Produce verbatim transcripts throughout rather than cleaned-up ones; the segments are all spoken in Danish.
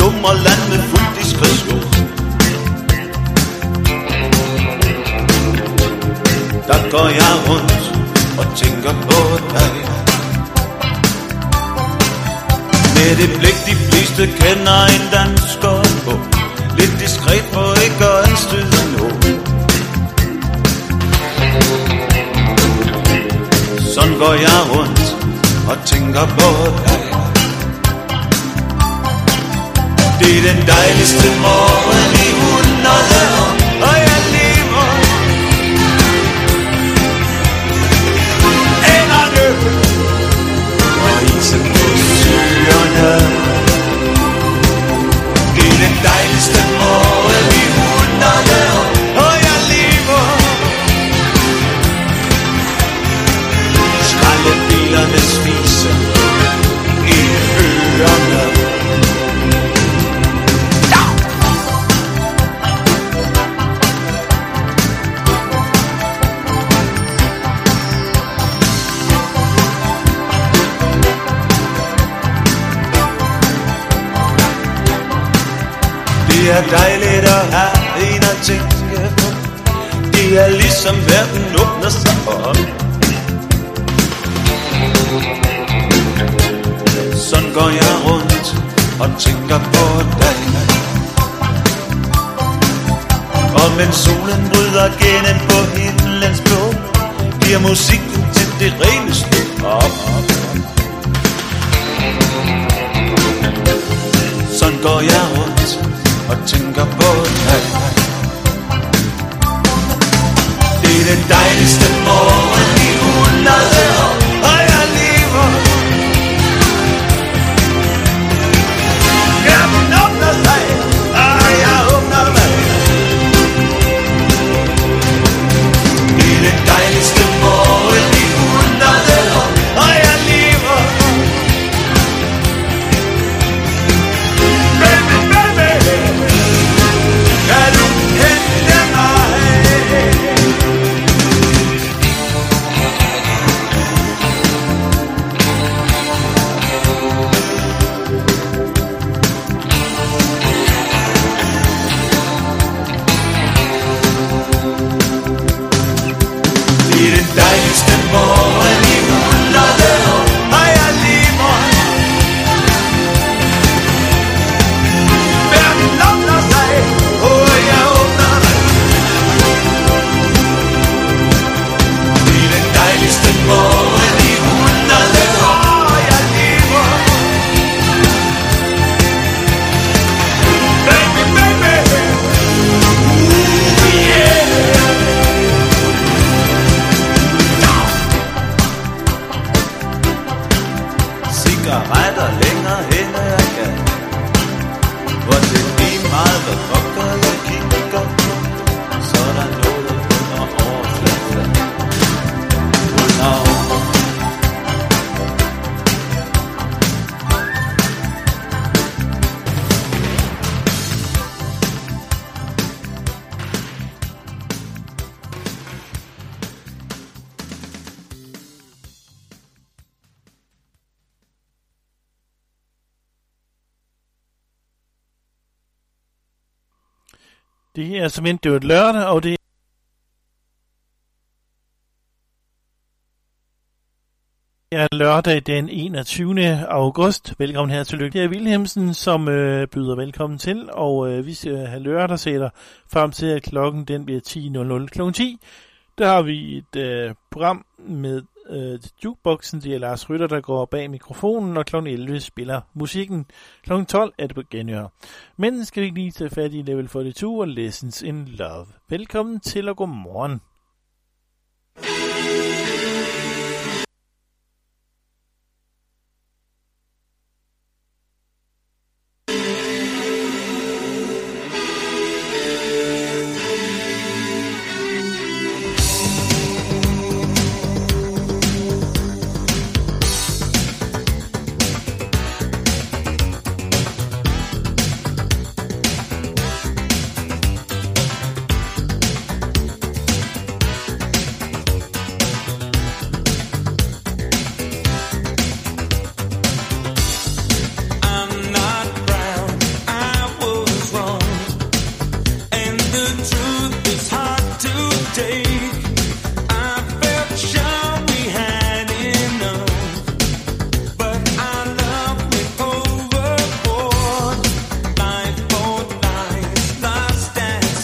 slummerland med fuld diskretion. Der går jeg rundt og tænker på dig. Med det blik de fleste kender en dansker på, lidt diskret for ikke at anstøde nogen. Sådan går jeg rundt og tænker på dig. Det er den dejligste morgen i hundrede år, og jeg lever. Enderne og isen på søerne. Det er den dejligste morgen i hundrede år, og jeg lever. Skraldebilerne spiser i ørerne. Det er dejligt at have en at tænke på. Det er ligesom verden åbner sig op. Sådan går jeg rundt og tænker på dig. Og mens solen bryder gennem på himlens blå, bliver musikken til det reneste op. Sådan går jeg rundt og tænker på dig. Det er den dejligste morgen i hundrede år, og jeg lever. Hjernen åbner sig, og jeg åbner mig. Det er den dejligste morgen i hundrede år, og jeg lever. Baby, baby, kan du hente mig? Det er den dejligste morgen i hundrede år, og jeg lever. Verden åbner sig, og jeg åbner mig. Det er den dejligste morgen i hundrede år, og jeg lever. Baby, baby, yeah. Cigaretter længere hen ad gaden, hvor det er lige meget, hvad pokker jeg kigger på. Så er der noget under overfladen, under over. Det er som endt, det var et lørdag, og det er lørdag den enogtyvende august. Velkommen her til Lykke. Det er Wilhelmsen, som øh, byder velkommen til, og øh, vi skal have lørdagssætter frem til, at klokken den bliver ti nul nul. Klokken ti, der har vi et øh, program med øh, jukeboxen. Det er Lars Rytter, der går bag mikrofonen, og klokken elleve spiller musikken. klokken tolv er det på genhør. Men skal vi lige tage fat i level fyrre-to og Lessons in Love. Velkommen til og god morgen.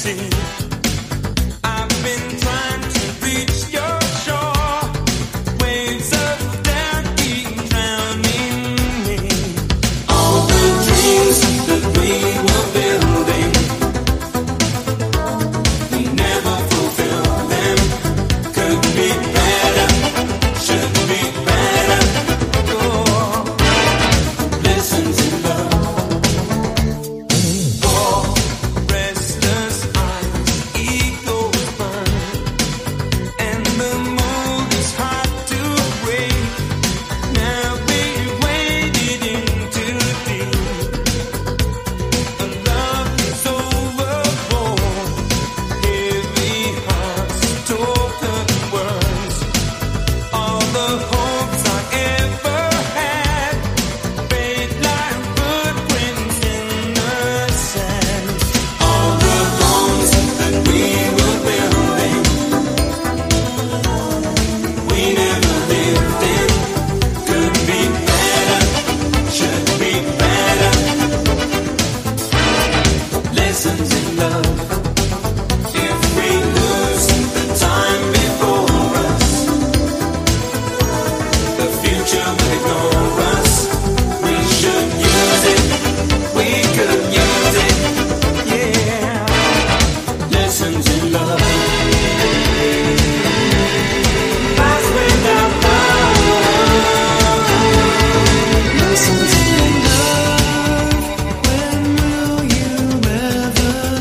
When will you ever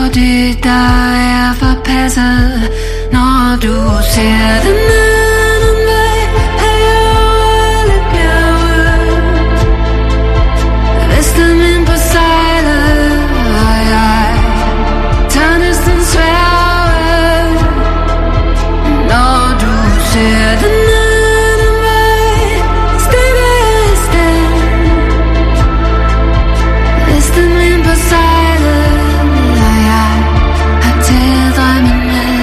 det, der er forpasset, når du ser den anden vej herover alle bjerge. Vestenvind på sejlet, og jeg tager næsten sværge, når du ser den anden vej stikker jeg i stand. Vestenvind på sejlet, og jeg har taget drømmen med.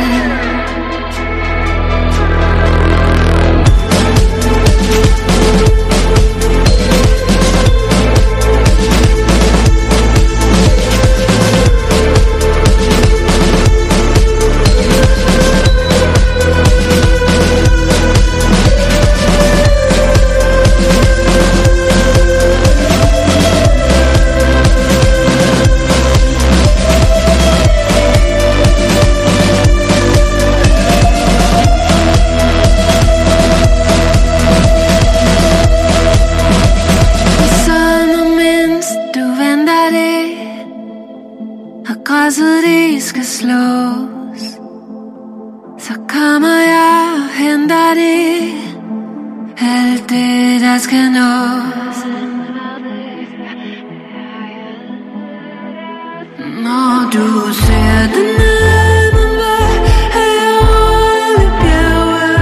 Græsset det skal slås, så kommer jeg og henter det, alt det der skal nås. Når du ser den anden vej herover alle bjerge,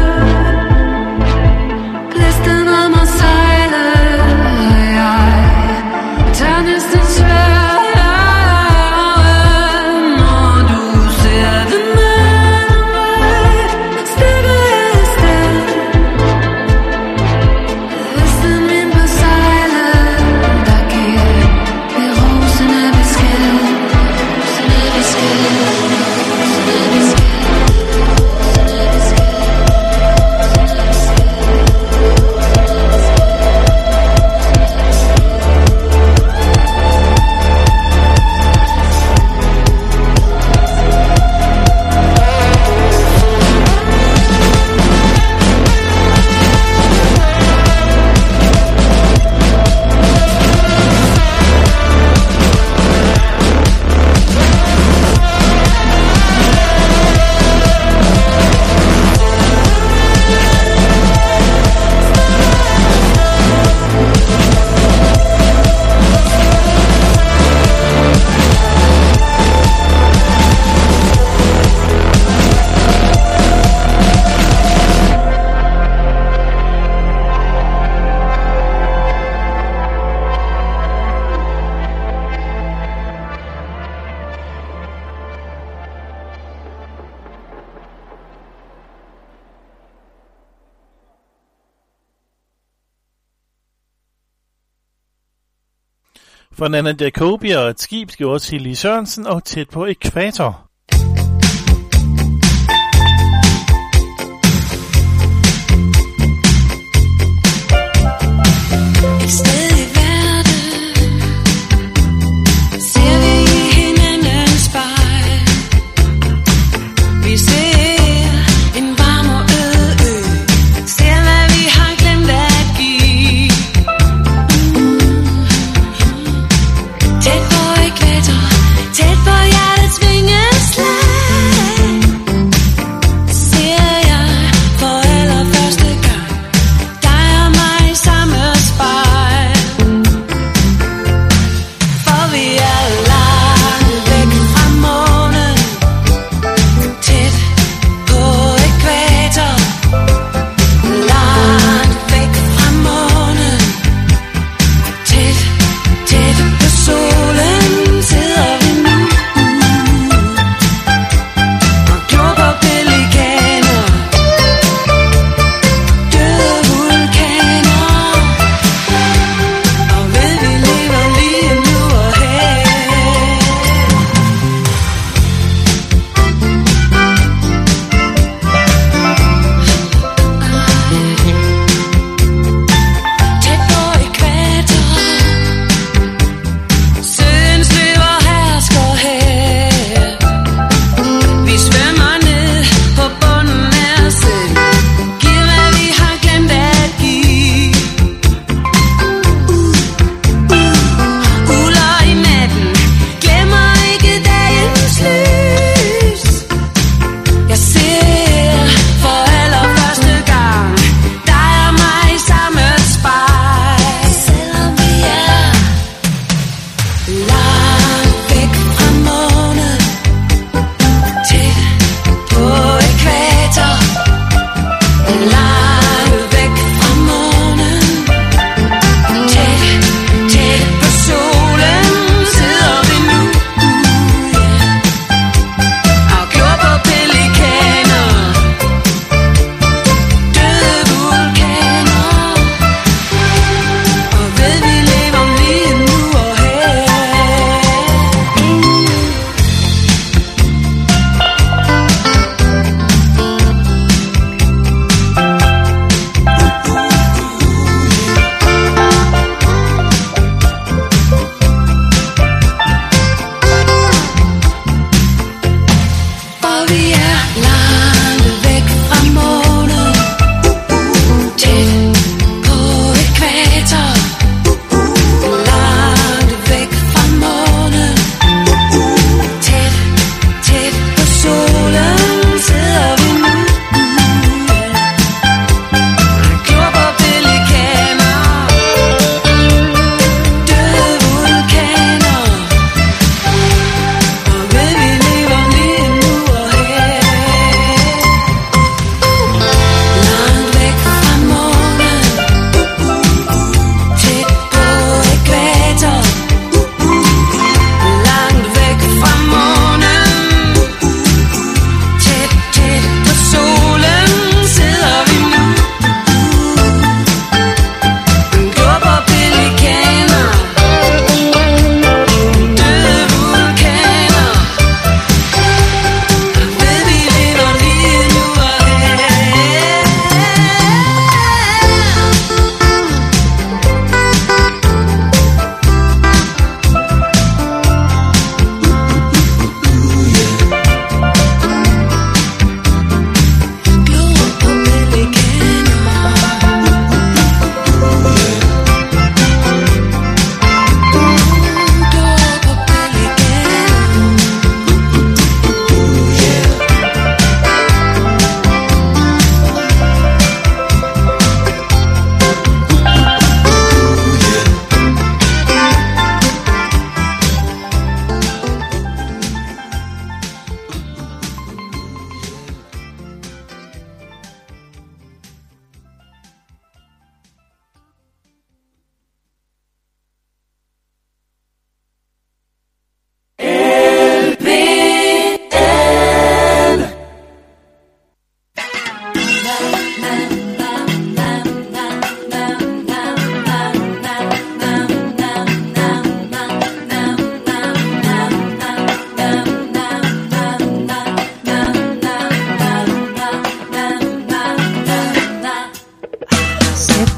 blæsten rammer sejlet, og jeg tager næsten svær. For Nanna Jacobi og et skib gjorde Tilly Sørensen og Tæt på ækvator. Tæt på hjertets vingeslag.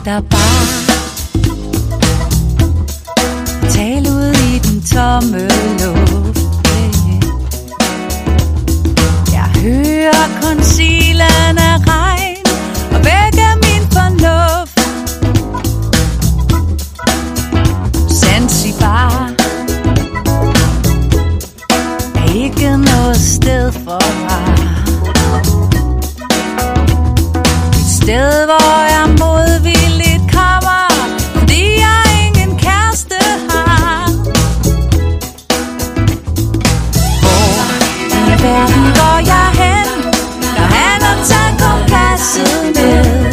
dig bare. Tal ud i den tomme luft. Jeg hører kun silen af regn og vækker min fornuft. Zanzibar er ikke noget sted for mig. Et sted, hvor jeg modvilligt kommer, fordi jeg ingen kæreste har. Hvor i verden går jeg hen, når han har taget kompasset med?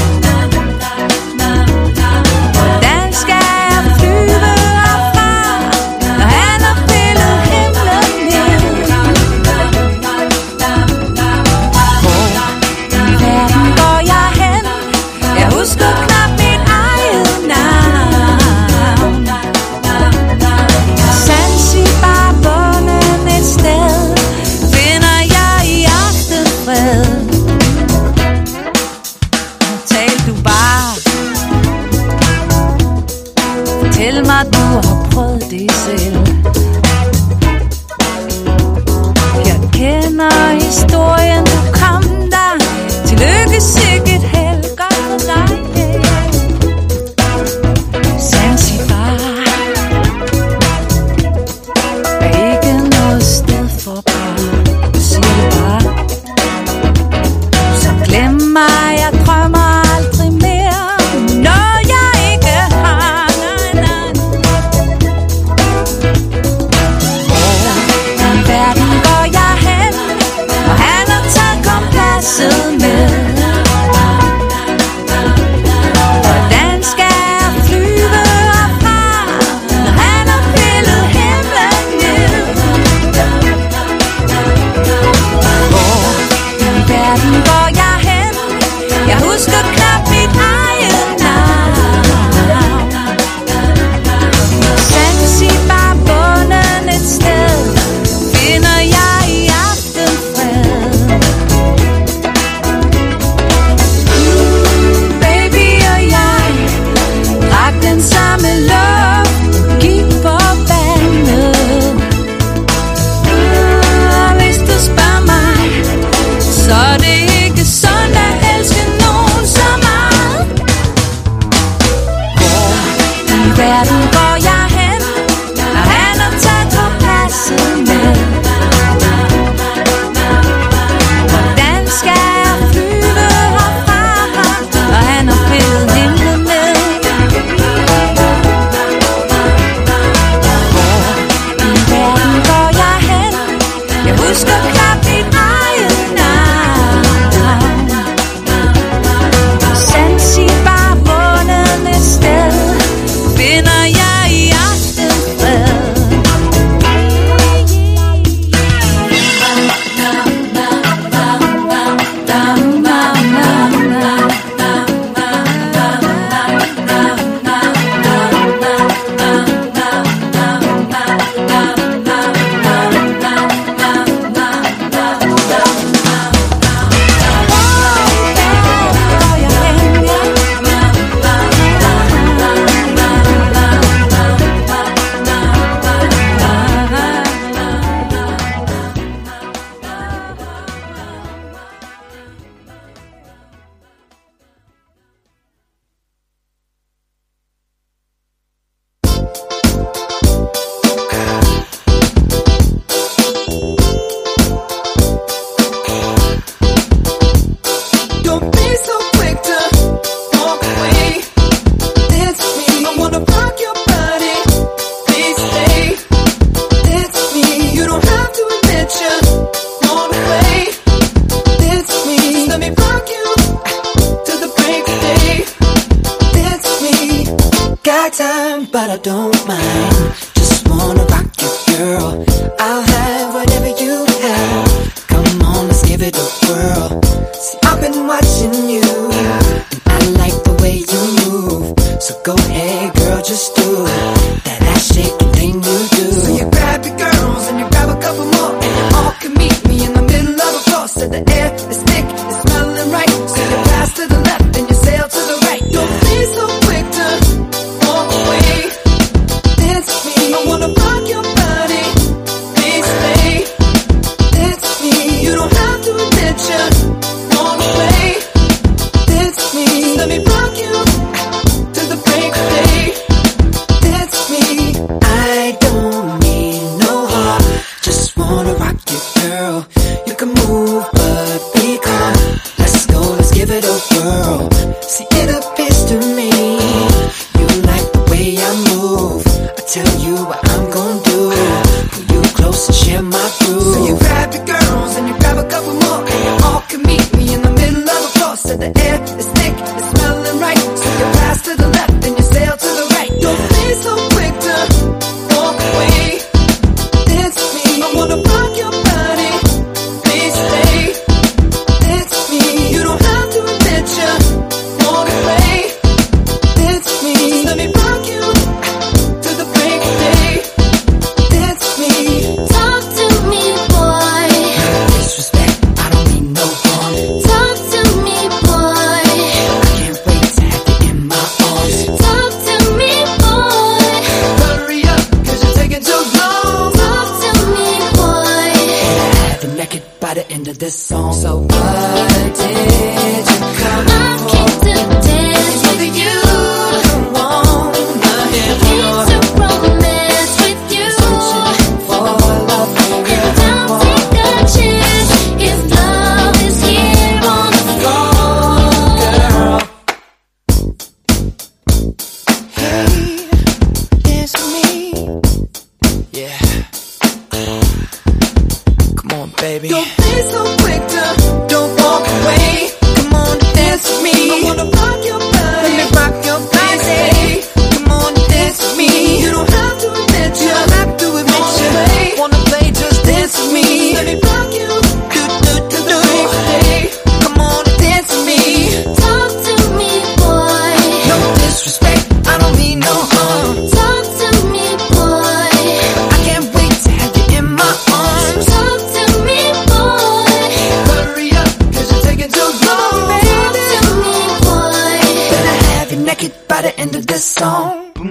Hvordan skal jeg flyve herfra, når han har pillet himlen ned? Hvor i verden går jeg hen? Jeg husker knap mit eget navn. Zanzibar, bunden et sted, finder jeg i aftenfred. Tal du bare, fortæl mig, du har prøvet det selv. Jeg kender historien, du kom der. Tillykke, sikkert held, godt for dig. Zanzibar er ikke noget sted for bare. Du siger det bare. Så glem mig, jeg drømmer aldrig mere. Når jeg ikke har nej, hvor i verden går jeg hen, og han har taget kompasset med? Hvordan skal jeg flyve herfra, når han har pillet himlen ned? Hvor i verden går jeg hen? Jeg husker knap mit eget navn. Zanzibar, bunden et sted, finder jeg i aftenfred. Baby og jeg drak den samme luft, gik på vandet. Ah, hvis du spørger mig, så er det ikke sådan at elske nogen så meget. Hvor i verden går jeg hen, når han har taget kompasset med? Hvordan skal jeg flyve herfra, når han har pillet himlen ned? Hvor i verden går jeg hen? Jeg husker knap mit eget navn. Zanzibar, bunden et sted, finder jeg i aftenfred. Don't be so quick to walk away. Dance with me, I wanna rock your body. Please stay. Dance with me, you don't have to admit you want to play. Dance with me, just let me rock you to the break of day. Dance with me, got time but I don't mind. Just wanna rock you, girl. I'll have whatever you have. Come on, let's give it a whirl. See, I've been watching you, and I like the way you move. So go ahead, girl, just do that ass shaking thing you do. So you grab your girls and you grab a couple more, and you all can meet me in the middle of the floor. So the air is thick, it's smelling right. So you pass to the left and you sail to the right. Don't please make a move, but be calm. Let's go, let's give it a whirl. See, it appears to me you like the way I move. I tell you what I'm gonna do. Pull you close and share my groove. So you grab your girls and you grab a couple more, and you all can meet me in the middle of the floor. So the air is thick, it's smelling right. So you pass to the left and you sail to the right. Don't be so quick to walk away. Dance with me, I wanna rock your body. Please stay. Dance with me, you don't have to admit you walk away. Dance with me, let me rock you to the break of day. Dance with me, Talk to me, boy. disrespect, I don't mean no harm. Talk to me, boy. I can't wait to have you in my arms. Talk to me, boy. Hurry up, cause you're taking too long. Talk to me, boy. I have you naked by the end of this song. So what did you come I came to dance with you. wanna hear Came to romance with you. for love for real? And I'll take a chance if love is here on the floor. Hey, dance with me. Yeah. Come on, baby. Don't be so quick to don't walk away. Come on, dance with me. I wanna rock your body. Let me rock your body. Come on, dance with me. You don't have to admit you. don't have to admit you. Wanna play, just dance with me. Let me rock you. Do do do do. Hey, come on, dance with me. Talk to me, boy. No disrespect, I don't mean no harm. Talk to me, boy. I can't wait to have you in my arms. Talk to me, boy. Hurry up, cause you're taking too long, Talk baby. to me, boy. Then I have you naked by the end of this song.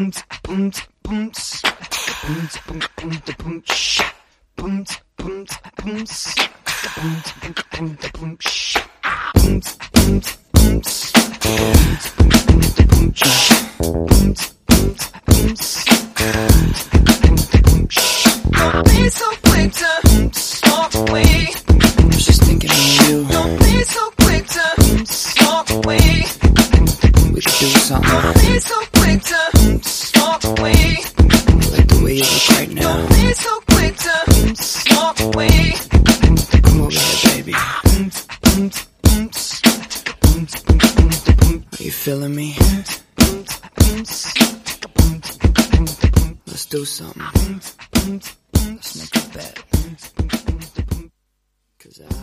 Don't be so quick to walk away. I was just thinking of you. Don't be so quick to walk away. We should do something. Don't be so quick to walk away. Like the way you look right now. Don't be so quick to walk away. Come over here, baby. Are you feeling me? Let's do something. Let's make a bet. Cause I...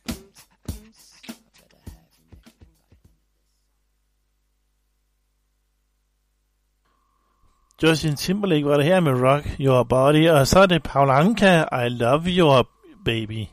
Justin Timberlake var det her med Rock Your Body, og så er det Paul Anka, I Love Your Baby.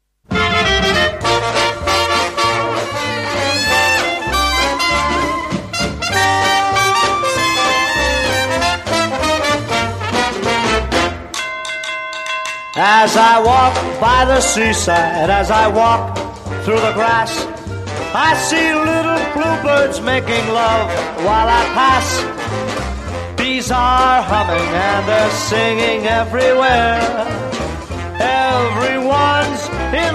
As I walk by the seaside, as I walk through the grass, I see little bluebirds making love while I pass. Bees are humming and they're singing everywhere. Everyone's in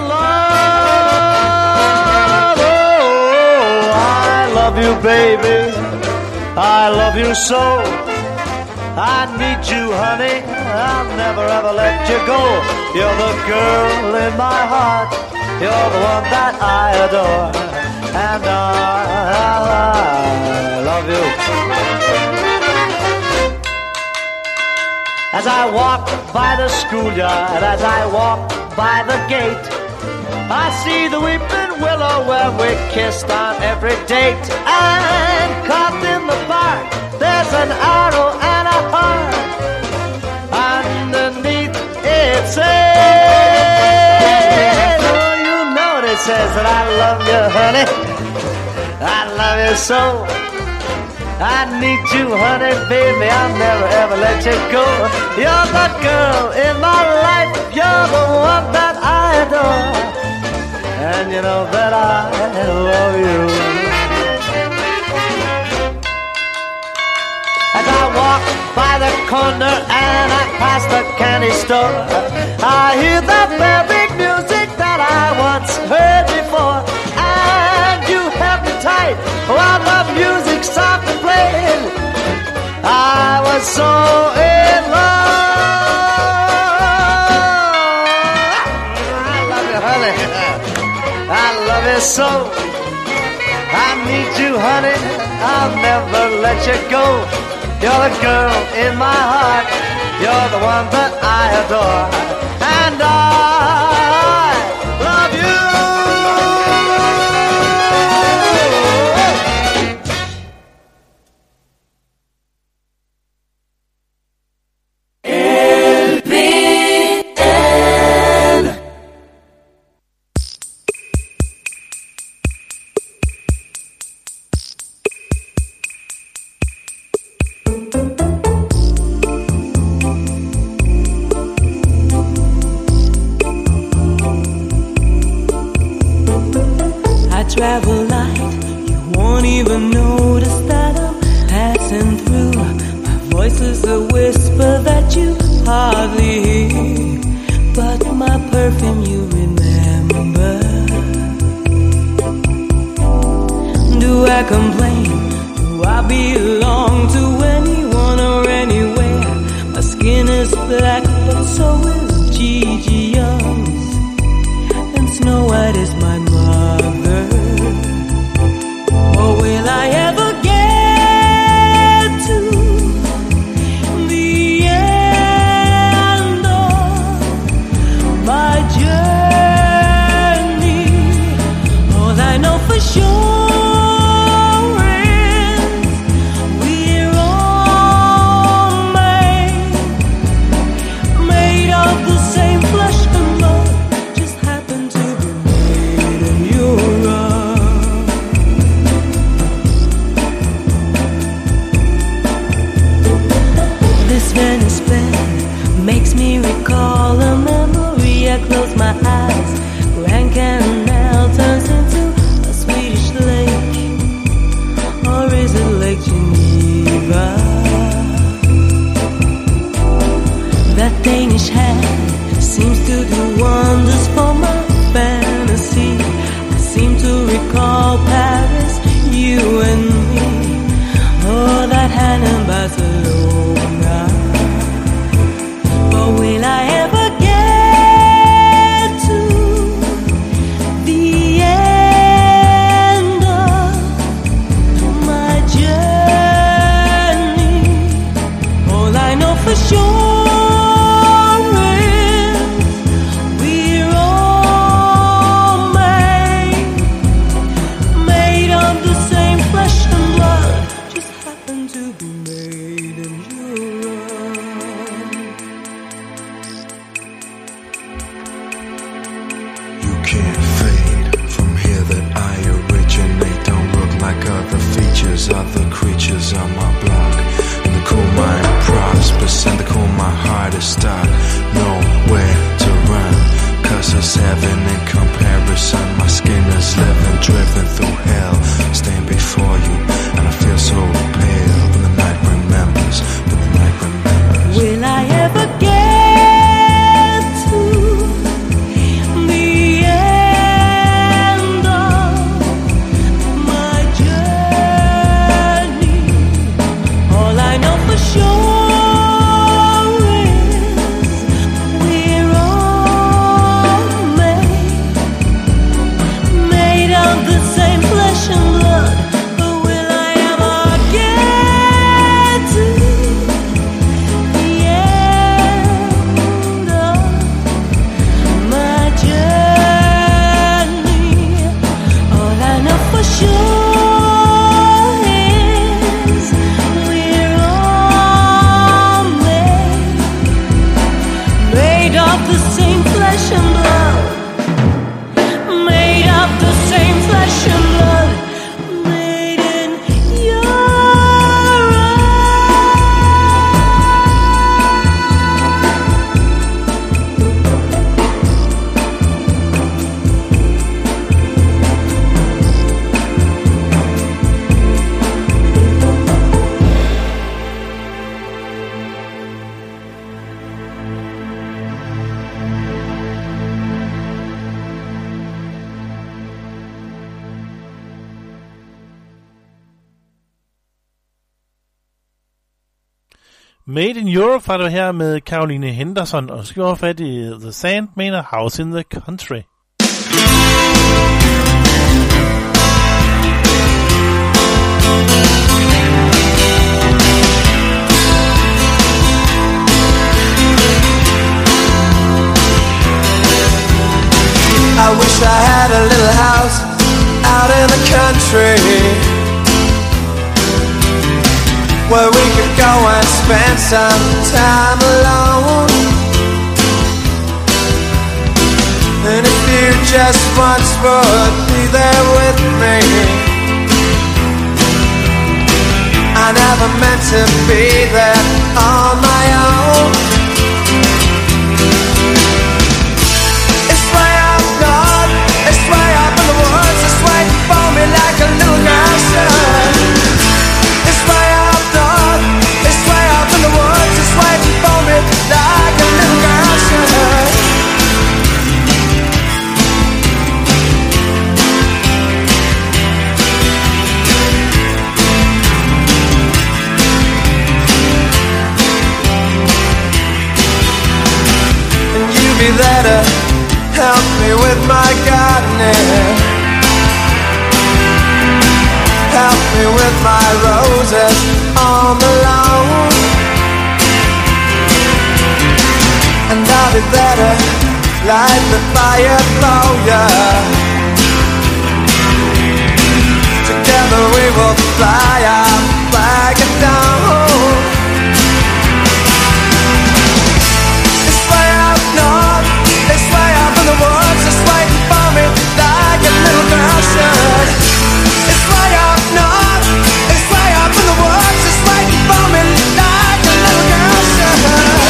love. Oh, I love you, baby. I love you so. I need you, honey. I'll never ever let you go. You're the girl in my heart. You're the one that I adore. And I, I love you. As I walk by the schoolyard, as I walk by the gate, I see the weeping willow where we kissed on every date. And carved in the bark, there's an arrow and a heart. Underneath it says, oh, you know what it says, that I love you, honey. I love you so. I need you, honey, baby. I'll never ever let you go. You're the girl in my life. You're the one that I adore. And you know that I love you. As I walk by the corner and I pass the candy store, I hear the very music that I honey. I love you so. I need you, honey. I'll never let you go. You're the girl in my heart. You're the one that I adore. And I love you. Travel light, you won't even notice that I'm passing through. My voice is a whisper that you hardly hear, but my perfume you remember. Do I complain? Do I belong to anyone or anywhere? My skin is black, but so is Gigi Young's, and Snow White is my mother. Or will I ever get to the end of my journey? All I know for sure is we're all made, made of the same flesh and blood, just happen to be made in Europe. Venice bed makes me recall a memory. I close my eyes, Grand Canal turns into a Swedish lake, or is it Lake Geneva? That Danish hand seems to do wonders for my fantasy. I seem to recall Paris, you and me. Oh, that hand in Barcelona. But will I ever get to the end of my journey? All I know for sure is we're all made, made of the same flesh and blood, just happen to be made in Europe. You can't fade from here that I originate. Don't look like other features, other creatures on my block. And the cool mind prospers, and the cool my heart is stuck. Nowhere to run, cause it's heaven in comparison. My skin is living, driven through hell. Stand before you, and I feel so pale. When the night remembers, when the night remembers. Will I ever get to the end of my journey? All I know for sure is we're all made, made of the same flesh and blood. But will I ever get to the end of my journey? All I know for sure is we're all made, made of the same flesh and blood, made of the same flesh and blood, made in Europe. Made in Europe var du her med Caroline Henderson, og skal vi fat i The Sandman og House in the Country. I had a little house out in the country where we could go and spend some time alone. And if you just once would be there with me, I never meant to be there on my own. It's way up north, it's way up in the woods, it's waiting for me like a little girl should. It's way up north, it's way up in the woods, it's waiting for me like a little girl should. Be there to help me with my gardening, help me with my roses on the lawn, and I'll be there to light the fire for ya. Together we will fly our flag at dawn. It's way up in the woods, it's waiting for me like a little girl should. It's way up north, it's way up in the woods, it's waiting for me like a little girl should.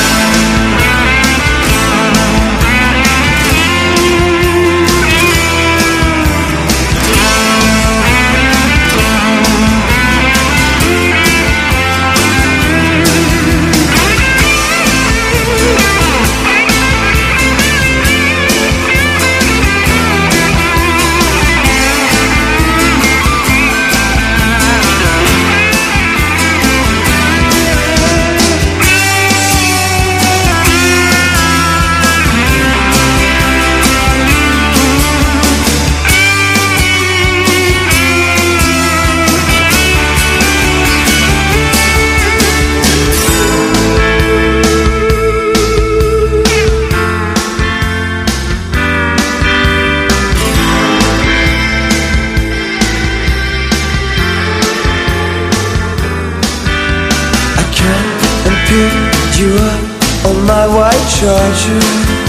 You up on my white Charger,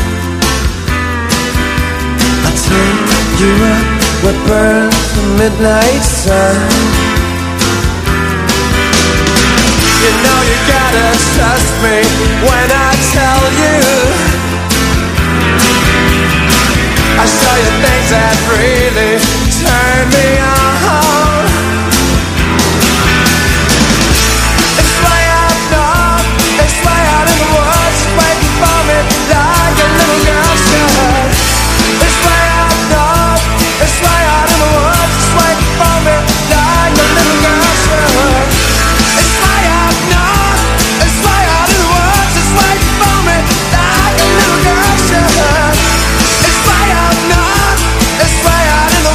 I take you up where burns the midnight sun. You know you gotta trust me when I tell you I show you things that really turn me on. It's way up north, it's way out in the woods, waiting for me like a little girl should. It's way up north, it's way out in the woods, it's waiting for me like a little girl should. It's way up north, it's way out in the woods, it's waiting for me like a little girl should. It's way up north, it's way out in the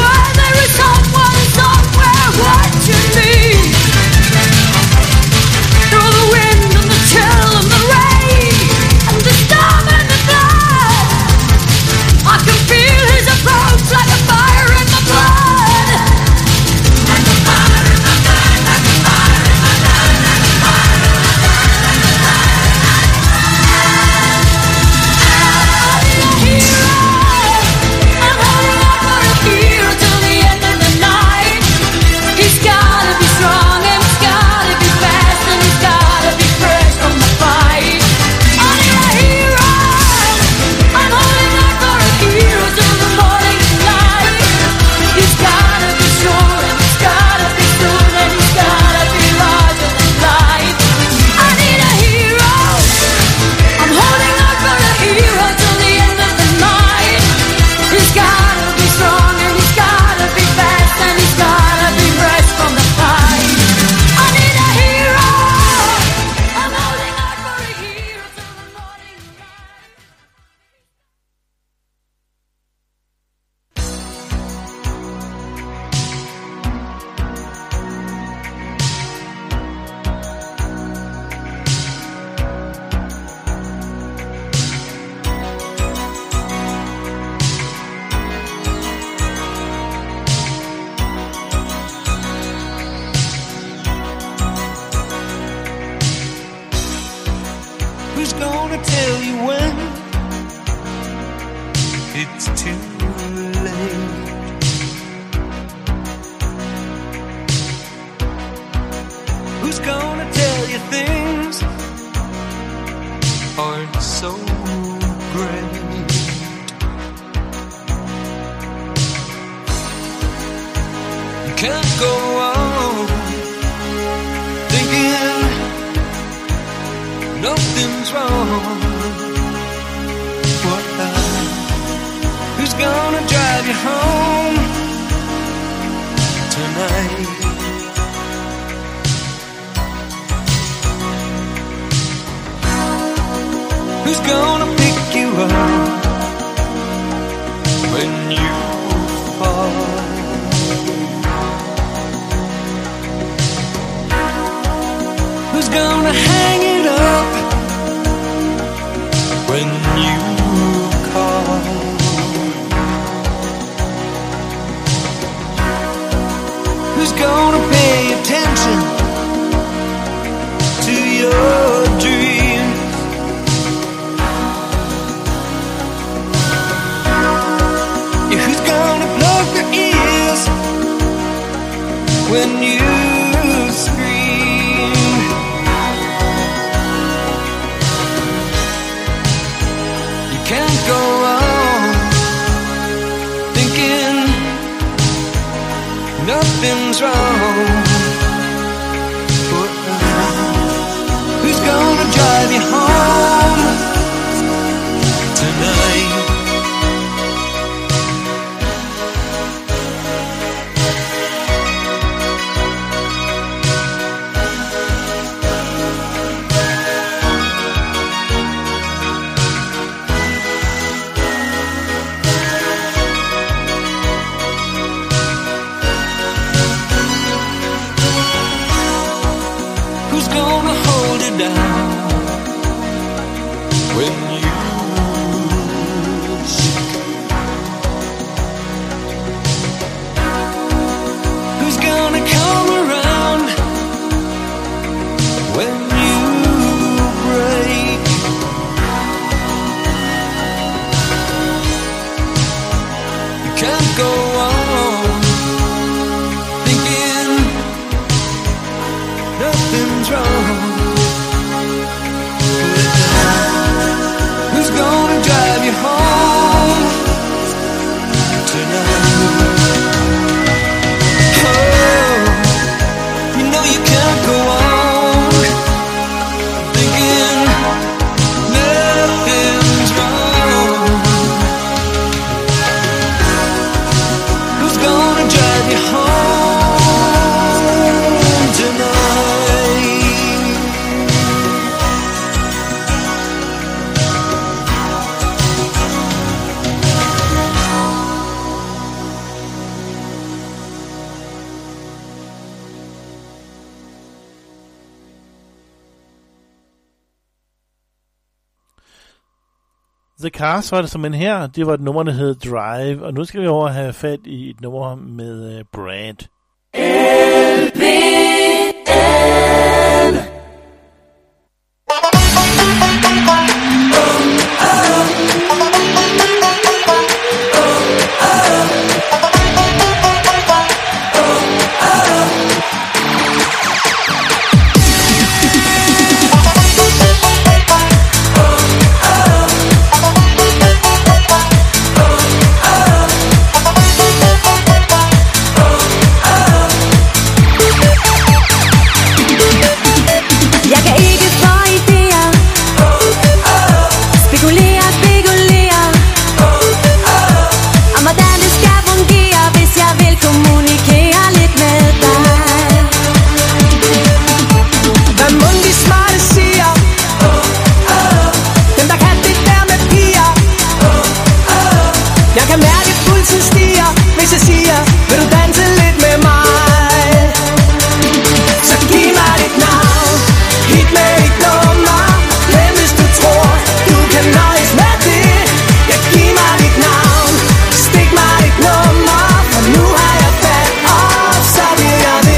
sure there is someone somewhere watching me. Through the wind and the chill and the rain and the storm and the flood, I can feel his approach like a fire in my blood. Like a fire in my blood, like a fire in my blood, like a fire in my blood, like a fire in my blood. I'm a hero. I'm holding on for a hero till the end of the night. He's gotta be strong and he's gotta be fast and he's gotta be fresh from the fight. I need a hero. I'm holding on for a hero till the morning light. He's gotta be sure and he's gotta be soon and he's gotta be larger than life. I need a hero. I'm holding on for a hero till the end of the night. He's gotta be strong and he's gotta be fast and he's gotta be fresh from the fight. I need a hero. I'm holding on for a hero till the morning light. Who's gonna tell you when it's too late? Who's gonna tell you things aren't so great? You can't go on thinking nothing's wrong. What now? Who's gonna drive you home tonight? Who's gonna pick you up when you fall? Who's gonna hang it up when you call? Who's gonna pay attention to your dreams? Yeah, who's gonna plug their ears when you scream? You can't go on thinking nothing's wrong. Who's gonna drive you home tonight? Who's gonna hold it down The Cars var det som en her. Det var et nummer, der hed Drive. Og nu skal vi over have fat i et nummer med uh, Brad. L P N hvis jeg siger, vil du danse lidt med mig? Så giv mig dit navn, hit med dit nummer. Hvem hvis du tror, du kan nøjes med det? Ja, giv mig dit navn, stik mig dit nummer. For nu har jeg fat, og så vil jeg det.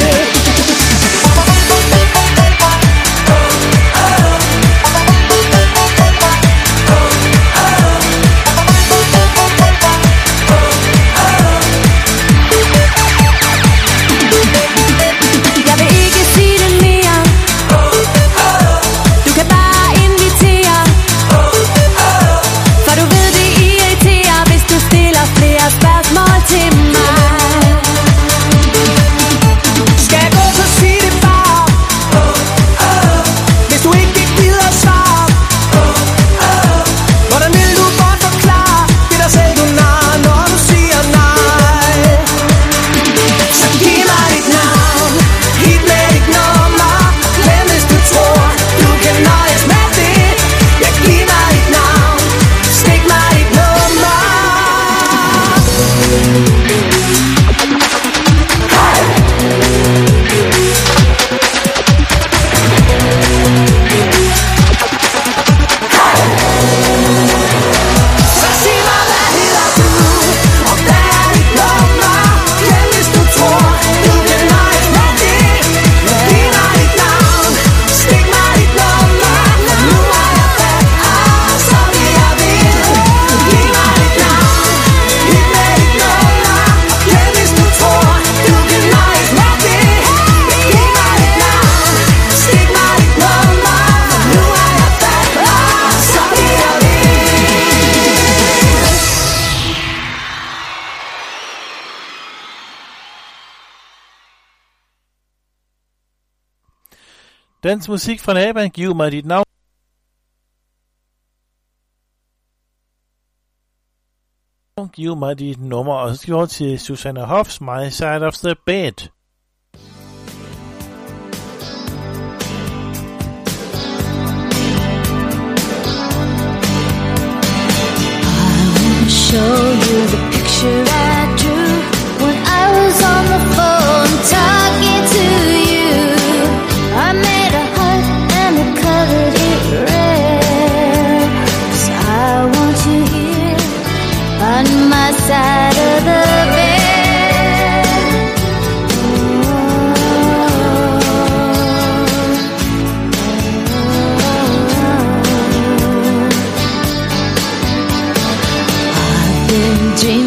Dansk musik fra Naba, giv mig dit navn. Giv mig dit nummer, og så skal vi over til Susanna Hoffs My Side of the Bed. Show you the picture I drew when I was on the phone talking to you. I made a heart and I colored it red, 'cause I want you here on my side of the bed. I've been dreaming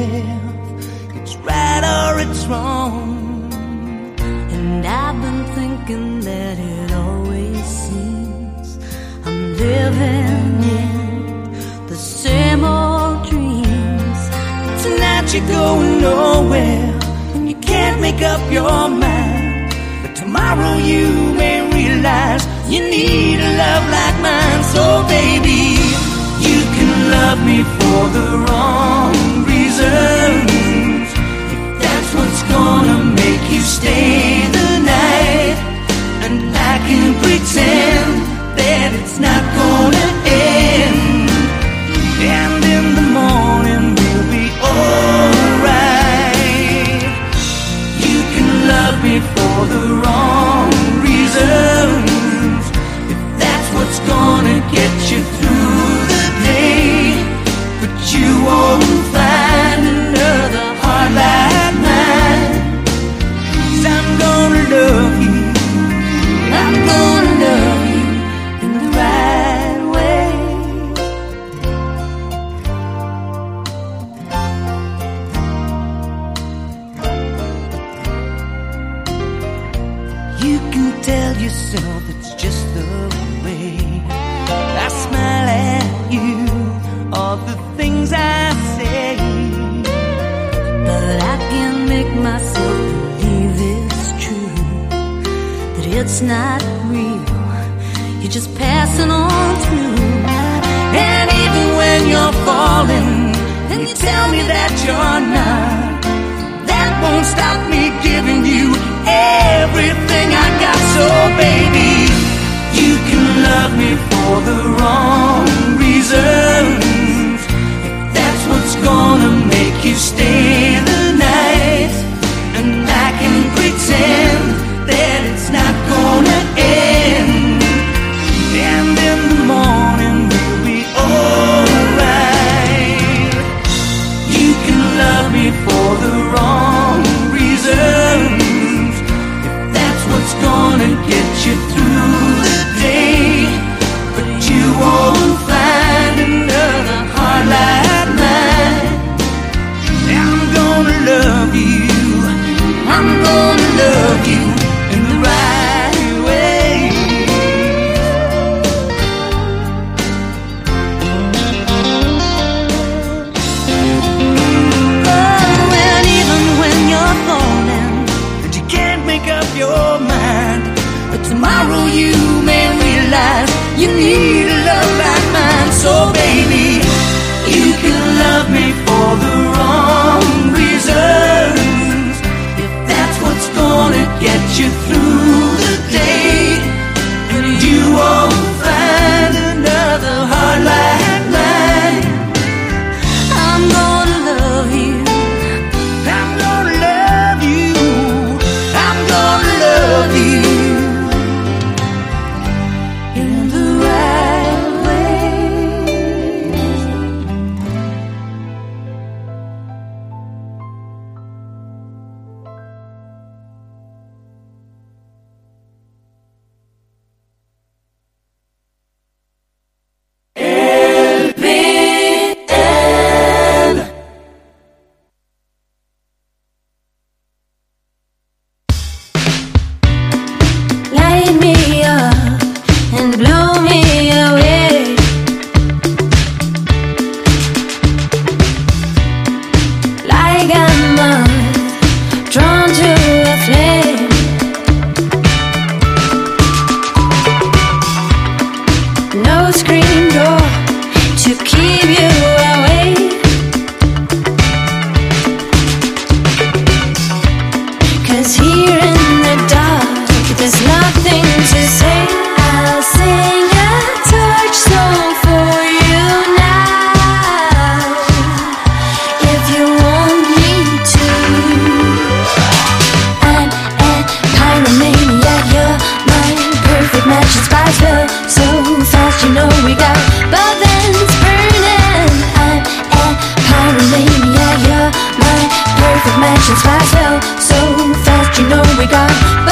if it's right or it's wrong. And I've been thinking that it always seems I'm living in the same old dreams. Tonight you're going nowhere and you can't make up your mind. But tomorrow you may realize you need a love like mine. So baby, you can love me for the wrong reasons. If that's what's gonna make you stay the night, and I can pretend that it's not gonna end, and in the morning we'll be alright. You can love me for the wrong reasons. If that's what's gonna get you through the day, but you won't find another heart like mine. 'Cause I'm gonna love you, I'm gonna love you in the right way. You can tell yourself it's just the way I smile at you, all the things I say, but I can't make myself believe it's true, that it's not real, you're just passing on through. And even when you're falling and you tell me that you're not, that won't stop me giving you everything I got. So baby, you can love me for the wrong reasons. If that's what's gonna make you stay the night, and I can pretend that it's not gonna end, and in the morning we'll be alright. You can love me for the wrong reasons. If that's what's gonna get you through the day, but you won't find another heart like mine. I'm gonna love you, I'm gonna love you in the right way. Oh, and even when you're falling and you can't make up your mind, but tomorrow you may realize you need a love like mine. So baby, you can love me for the wrong reasons. If that's what's gonna get you through the day, and you won't find another heart like mine. I'm gonna love you, I'm gonna love you, I'm gonna love you in the right way. Light me up and blow me away. Like a moth drawn to a flame. No screen door to keep you away. 'Cause here in the dark there's nothing to say. I'll sing a touch song for you now, if you want me to. I'm a pyromaniac, you're my perfect match. It's spice well so fast, you know we got both ends burning. I'm a pyromaniac, you're my perfect match. It's spice well so fast, you know we got